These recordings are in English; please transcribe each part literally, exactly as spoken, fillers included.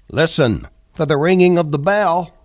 Listen for the ringing of the bell.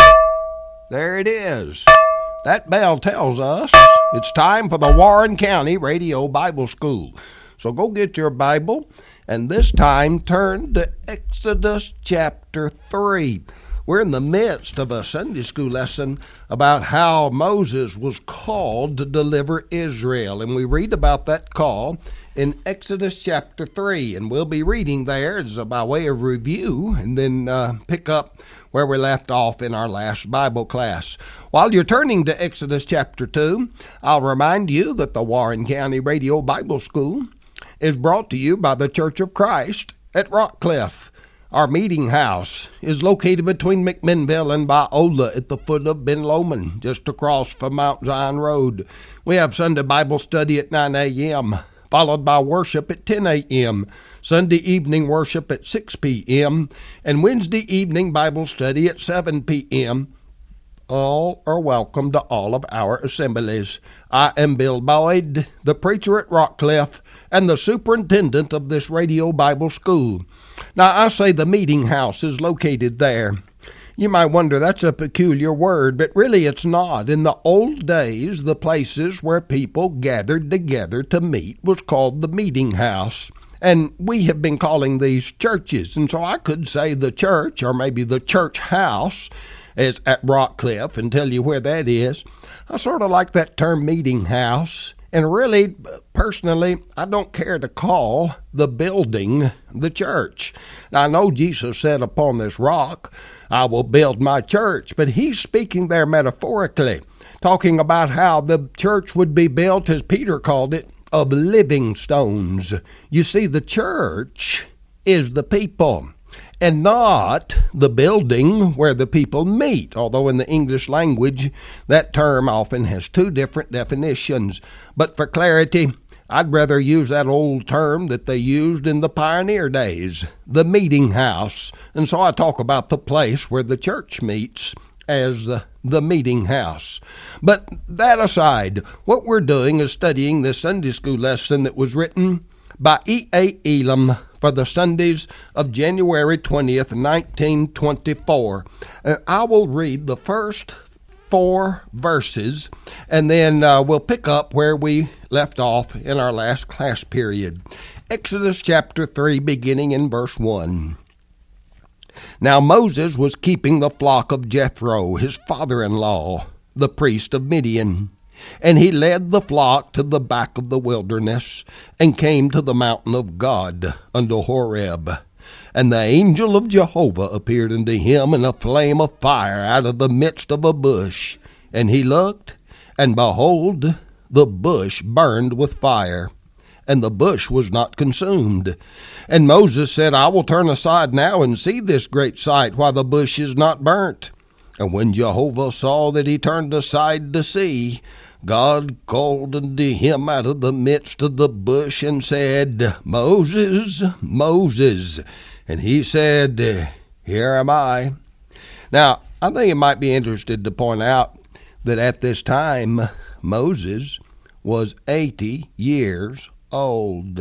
There it is. That bell tells us it's time for the Warren County Radio Bible School. So go get your Bible, and this time turn to Exodus chapter three. We're in the midst of a Sunday school lesson about how Moses was called to deliver Israel. And we read about that call in Exodus chapter three. And we'll be reading there as by way of review and then uh, pick up where we left off in our last Bible class. While you're turning to Exodus chapter two, I'll remind you that the Warren County Radio Bible School is brought to you by the Church of Christ at Rockcliffe. Our meeting house is located between McMinnville and Biola at the foot of Ben Lomond, just across from Mount Zion Road. We have Sunday Bible study at nine a.m., followed by worship at ten a.m., Sunday evening worship at six p.m., and Wednesday evening Bible study at seven p.m., All are welcome to all of our assemblies. I am Bill Boyd, the preacher at Rockcliffe, and the superintendent of this radio Bible school. Now, I say the meeting house is located there. You might wonder, that's a peculiar word, but really it's not. In the old days, the places where people gathered together to meet was called the meeting house. And we have been calling these churches. And so I could say the church, or maybe the church house, is at Rockcliffe, and tell you where that is. I sort of like that term meeting house. And really, personally, I don't care to call the building the church. Now, I know Jesus said, upon this rock, I will build my church. But he's speaking there metaphorically, talking about how the church would be built, as Peter called it, of living stones. You see, the church is the people, and not the building where the people meet, although in the English language that term often has two different definitions. But for clarity, I'd rather use that old term that they used in the pioneer days, the meeting house. And so I talk about the place where the church meets as the, the meeting house. But that aside, what we're doing is studying this Sunday school lesson that was written by E A. Elam for the Sundays of January twentieth, nineteen twenty-four. Uh, I will read the first four verses, and then uh, we'll pick up where we left off in our last class period. Exodus chapter three, beginning in verse one. Now Moses was keeping the flock of Jethro, his father-in-law, the priest of Midian. And he led the flock to the back of the wilderness, and came to the mountain of God, unto Horeb. And the angel of Jehovah appeared unto him in a flame of fire out of the midst of a bush. And he looked, and behold, the bush burned with fire, and the bush was not consumed. And Moses said, I will turn aside now and see this great sight, while the bush is not burnt. And when Jehovah saw that he turned aside to see, God called unto him out of the midst of the bush, and said, Moses, Moses. And he said, Here am I. Now, I think it might be interesting to point out that at this time, Moses was eighty years old.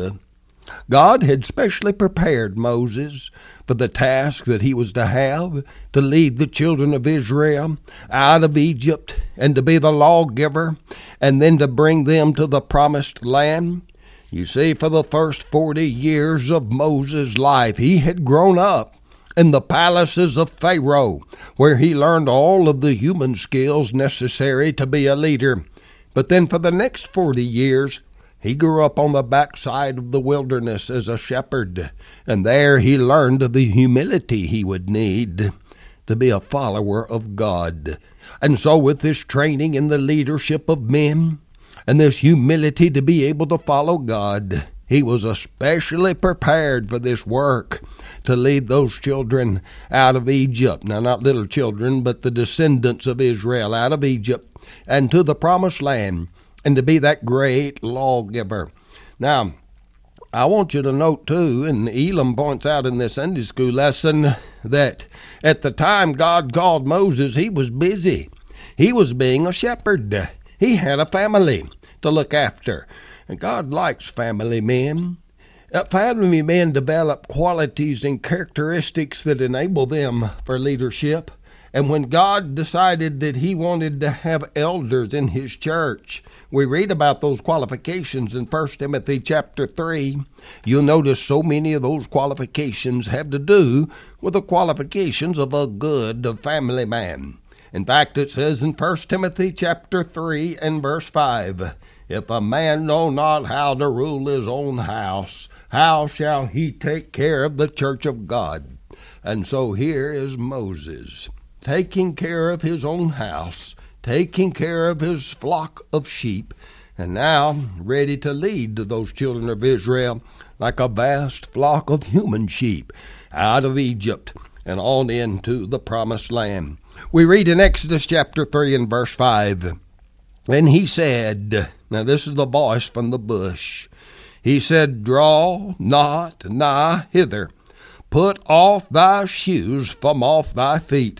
God had specially prepared Moses for the task that he was to have, to lead the children of Israel out of Egypt, and to be the lawgiver, and then to bring them to the promised land. You see, for the first forty years of Moses' life, he had grown up in the palaces of Pharaoh, where he learned all of the human skills necessary to be a leader. But then for the next forty years, he grew up on the backside of the wilderness as a shepherd, and there he learned the humility he would need to be a follower of God. And so with this training in the leadership of men, and this humility to be able to follow God, he was especially prepared for this work, to lead those children out of Egypt. Now, not little children, but the descendants of Israel out of Egypt and to the promised land, and to be that great lawgiver. Now, I want you to note, too, and Elam points out in this Sunday school lesson, that at the time God called Moses, he was busy. He was being a shepherd. He had a family to look after. And God likes family men. Uh, family men develop qualities and characteristics that enable them for leadership. And when God decided that he wanted to have elders in his church, we read about those qualifications in First Timothy chapter three. You'll notice so many of those qualifications have to do with the qualifications of a good family man. In fact, it says in First Timothy chapter three and verse five, "If a man know not how to rule his own house, how shall he take care of the church of God?" And so here is Moses, taking care of his own house, taking care of his flock of sheep, and now ready to lead those children of Israel like a vast flock of human sheep out of Egypt and on into the promised land. We read in Exodus chapter three and verse five, "And he said," now this is the voice from the bush, he said, "Draw not nigh hither, put off thy shoes from off thy feet,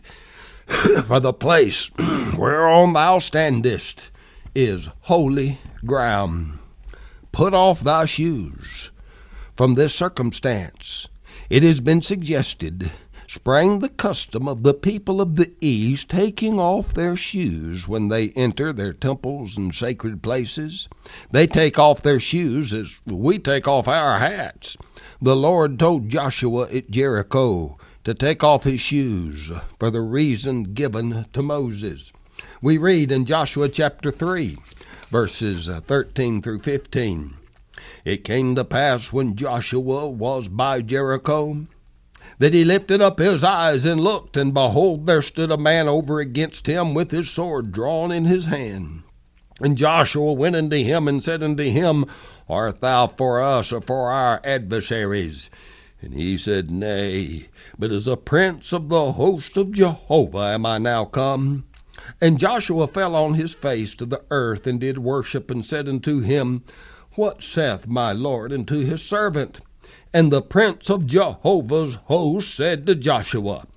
for the place whereon thou standest is holy ground." Put off thy shoes. From this circumstance, it has been suggested, sprang the custom of the people of the East taking off their shoes when they enter their temples and sacred places. They take off their shoes as we take off our hats. The Lord told Joshua at Jericho to take off his shoes for the reason given to Moses. We read in Joshua chapter three, verses thirteen through fifteen. "It came to pass when Joshua was by Jericho, that he lifted up his eyes and looked, and behold, there stood a man over against him with his sword drawn in his hand. And Joshua went unto him and said unto him, Art thou for us or for our adversaries? And he said, Nay, but as a prince of the host of Jehovah am I now come. And Joshua fell on his face to the earth, and did worship, and said unto him, What saith my Lord unto his servant? And the prince of Jehovah's host said to Joshua,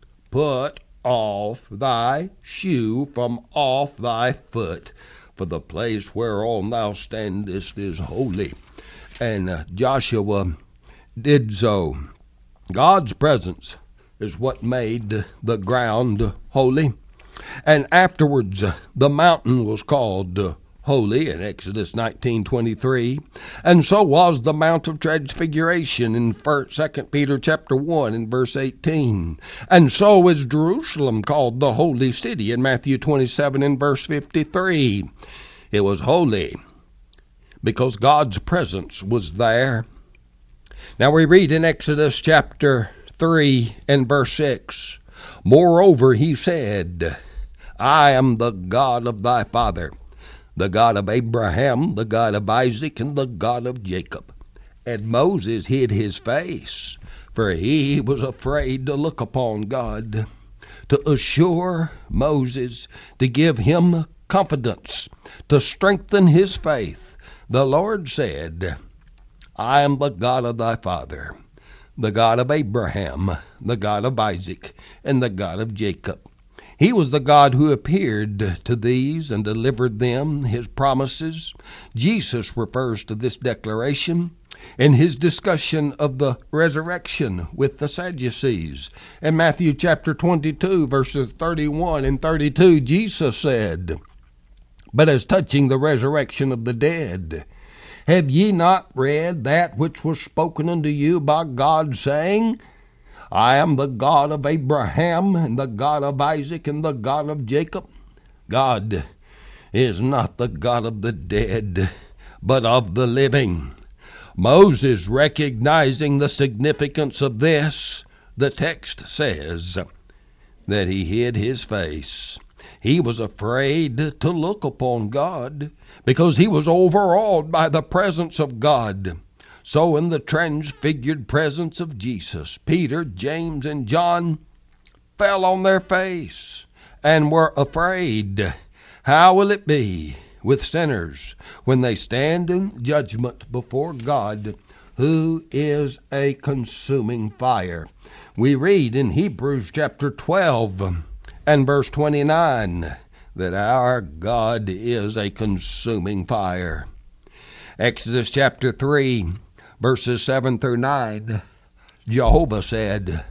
Put off thy shoe from off thy foot, for the place whereon thou standest is holy. And uh, Joshua did so. God's presence is what made the ground holy. And afterwards uh, the mountain was called uh, holy in Exodus nineteen twenty-three, and so was the Mount of Transfiguration in Second Peter chapter one and verse eighteen, and so is Jerusalem called the holy city in Matthew twenty-seven and verse fifty-three. It was holy because God's presence was there. Now we read in Exodus chapter three and verse six, Moreover he said, I am the God of thy father, the God of Abraham, the God of Isaac, and the God of Jacob. And Moses hid his face, for he was afraid to look upon God. To assure Moses, to give him confidence, to strengthen his faith, the Lord said, I am the God of thy father, the God of Abraham, the God of Isaac, and the God of Jacob. He was the God who appeared to these and delivered them his promises. Jesus refers to this declaration in his discussion of the resurrection with the Sadducees. In Matthew chapter twenty-two, verses thirty-one and thirty-two, Jesus said, But as touching the resurrection of the dead, have ye not read that which was spoken unto you by God, saying, I am the God of Abraham, and the God of Isaac, and the God of Jacob? God is not the God of the dead, but of the living. Moses, recognizing the significance of this, the text says that he hid his face. He was afraid to look upon God because he was overawed by the presence of God. So in the transfigured presence of Jesus, Peter, James, and John fell on their face and were afraid. How will it be with sinners when they stand in judgment before God, who is a consuming fire? We read in Hebrews chapter twelve and verse twenty-nine that our God is a consuming fire. Exodus chapter three, verses seven through nine, Jehovah said,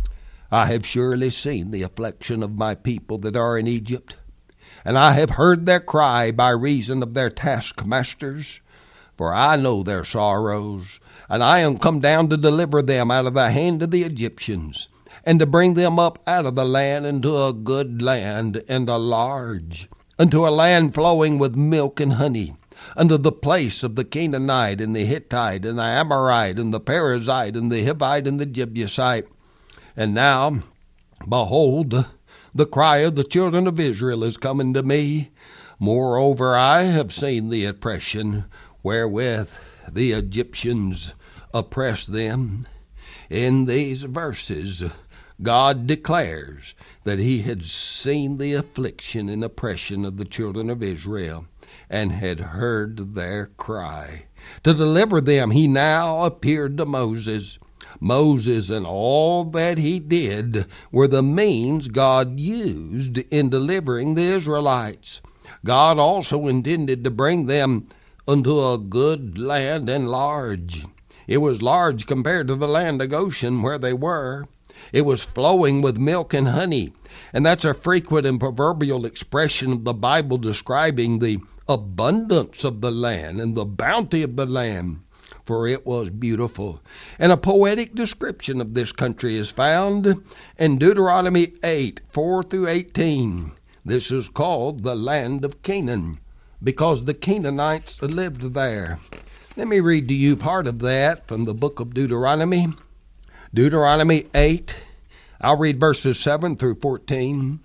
I have surely seen the affliction of my people that are in Egypt, and I have heard their cry by reason of their taskmasters, for I know their sorrows, and I am come down to deliver them out of the hand of the Egyptians, and to bring them up out of the land into a good land and a large, unto a land flowing with milk and honey, unto the place of the Canaanite and the Hittite and the Amorite and the Perizzite and the Hivite and the Jebusite. And now, behold, the cry of the children of Israel is coming to me. Moreover, I have seen the oppression wherewith the Egyptians oppress them. In these verses, God declares that he had seen the affliction and oppression of the children of Israel, and had heard their cry. To deliver them, he now appeared to Moses. Moses and all that he did were the means God used in delivering the Israelites. God also intended to bring them unto a good land and large. It was large compared to the land of Goshen where they were. It was flowing with milk and honey. And that's a frequent and proverbial expression of the Bible describing the abundance of the land and the bounty of the land, for it was beautiful. And a poetic description of this country is found in Deuteronomy eight, four through eighteen. This is called the land of Canaan, because the Canaanites lived there. Let me read to you part of that from the book of Deuteronomy. Deuteronomy eight, I'll read verses seven through fourteen.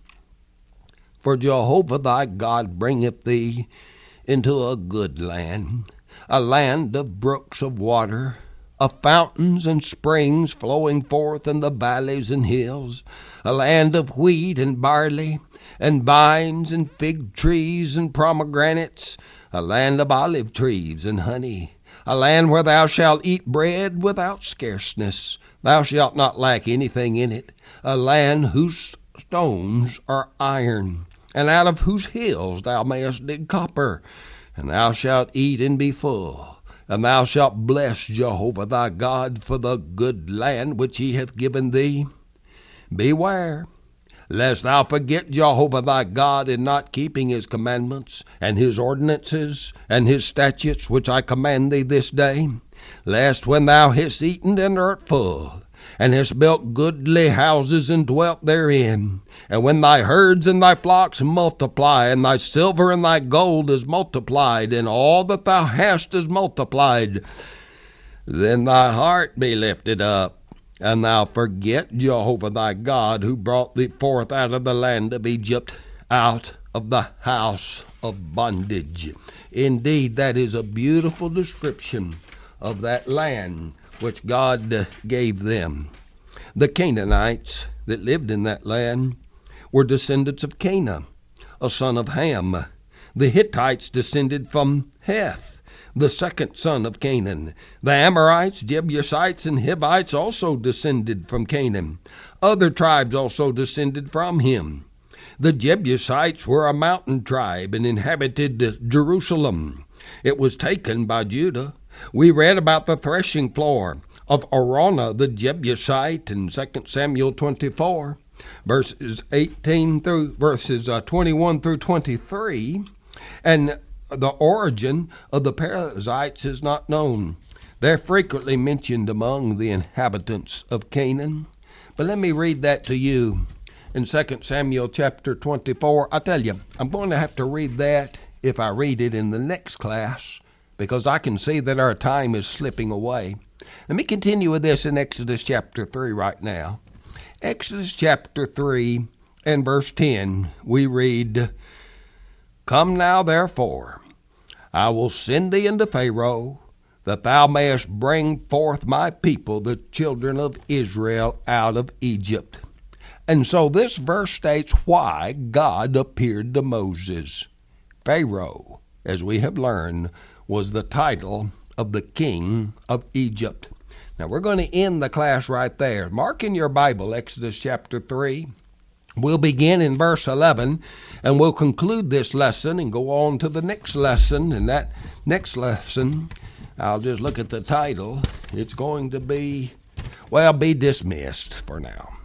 For Jehovah thy God bringeth thee into a good land, a land of brooks of water, of fountains and springs flowing forth in the valleys and hills, a land of wheat and barley, and vines and fig trees and pomegranates, a land of olive trees and honey, a land where thou shalt eat bread without scarceness, thou shalt not lack anything in it, a land whose stones are iron, and out of whose hills thou mayest dig copper, and thou shalt eat and be full, and thou shalt bless Jehovah thy God for the good land which he hath given thee. Beware, lest thou forget Jehovah thy God in not keeping his commandments, and his ordinances, and his statutes, which I command thee this day, lest when thou hast eaten and art full, and hast built goodly houses and dwelt therein, and when thy herds and thy flocks multiply, and thy silver and thy gold is multiplied, and all that thou hast is multiplied, then thy heart be lifted up, and thou forget Jehovah thy God, who brought thee forth out of the land of Egypt, out of the house of bondage. Indeed, that is a beautiful description of that land which God gave them. The Canaanites that lived in that land were descendants of Canaan, a son of Ham. The Hittites descended from Heth, the second son of Canaan. The Amorites, Jebusites, and Hivites also descended from Canaan. Other tribes also descended from him. The Jebusites were a mountain tribe and inhabited Jerusalem. It was taken by Judah. We read about the threshing floor of Araunah the Jebusite in Second Samuel twenty-four, verses eighteen through verses uh, twenty-one through twenty-three, and the origin of the Perizzites is not known. They're frequently mentioned among the inhabitants of Canaan. But let me read that to you in Second Samuel chapter twenty-four. I tell you, I'm going to have to read that if I read it in the next class, because I can see that our time is slipping away. Let me continue with this in Exodus chapter three right now. Exodus chapter three and verse ten, we read, Come now therefore, I will send thee unto Pharaoh, that thou mayest bring forth my people, the children of Israel, out of Egypt. And so this verse states why God appeared to Moses. Pharaoh, as we have learned, was the title of the king of Egypt. Now we're going to end the class right there. Mark in your Bible, Exodus chapter three We'll begin in verse eleven, and we'll conclude this lesson and go on to the next lesson. And that next lesson, I'll just look at the title. It's going to be, well, be dismissed for now.